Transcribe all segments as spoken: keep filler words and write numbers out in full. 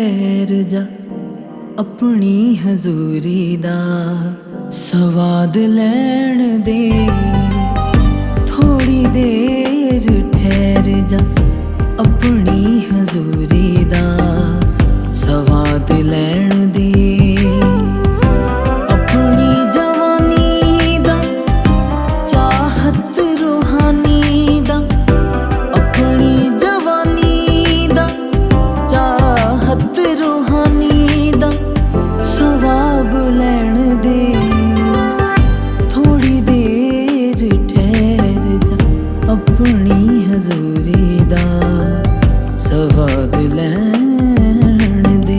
ठहर जा अपनी हजूरी दा स्वाद लैण दे। थोड़ी देर ठहर जा अपनी हजूरी दा स्वाद लैण दे। अपनी जवानी दा चाहत रूहानी दा, अपनी जवानी दा चाहत रूहानी दा सवाब लैण दे। थोड़ी देर ठहर जा अपनी हजूरी दा स्वाद लैण दे।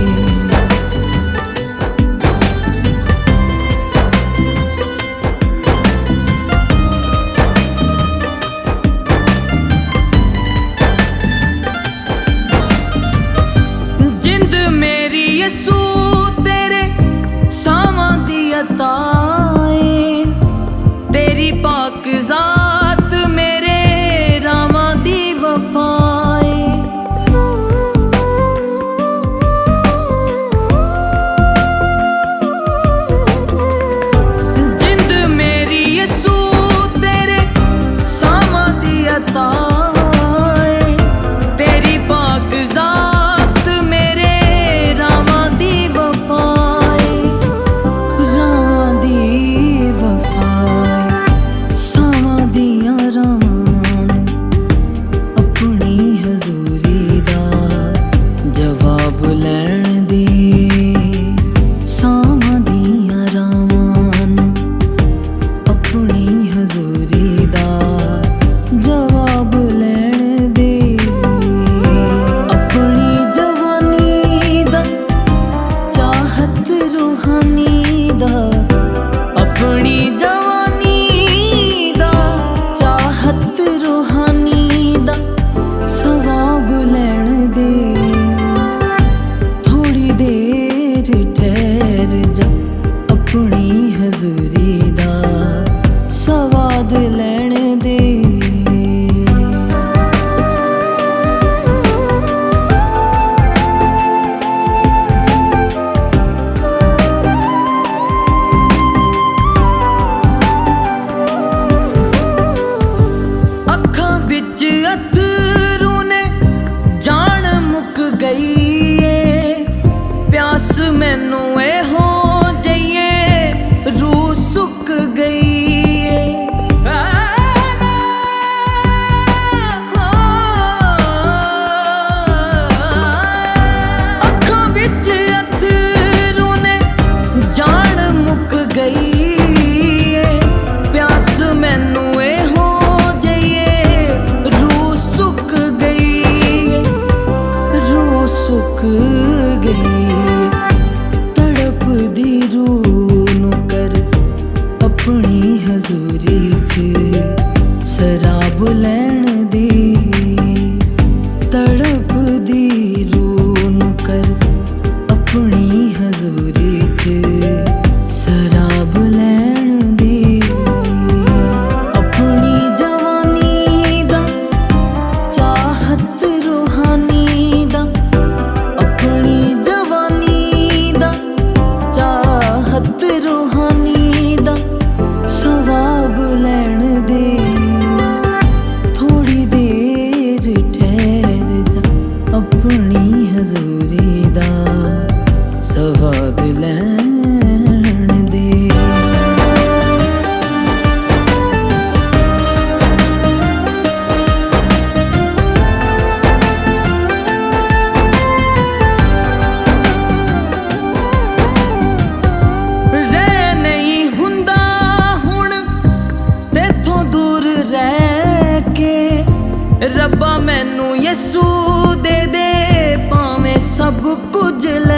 जिंद मेरी यसू तेरे सावां दी अता ऐ, तेरी पाक जात मेरे रावां दी वफा ऐ। जिंद मेरी यसू तेरे सावां दी अता ऐ, तेरी पाक जात मेरे रावां दी वफा ऐ। रावां दी वफा ऐ, सावां दियां रावां अपनी हजूरी दा जवाब लैण दे। सावां दियां रावां अपनी हजूरी दा जवाब लैण दे। अपनी जवानी दा चाहत रूहानी दा, अपनी जवानी दा चाहत रूहानी दा सवाब लैण दे। थोड़ी देर ठहर जा अपनी हजूरी दा स्वाद लैण दे। अखां विच अथरू ने जान मुक गई ए, प्यास मैनू ए हो जाइए रूह सुक गई ए। अखां विच अथरू ने जान मुक गई ए, प्यास मैनू ए हो जाइए रूह सुक गई, रूह सुक गई। तड़प दी रूह नू कर अपनी हजूरी च शराब लैण दे। तड़प दी रूह नू कर अपनी हजूरी च शराब लैण दे। अपनी जवानी दा चाहत रूहानी दा, अपनी जवानी दा चाहत रूहानी दा सवाब लैण दे। थोड़ी देर ठहर जा अपनी हजूरी दा स्वाद लैण दे। रह नहीं हुंदा हुण तेथों दूर रह के, रब्बा मैनू यसू दे दे भावें सब कुछ।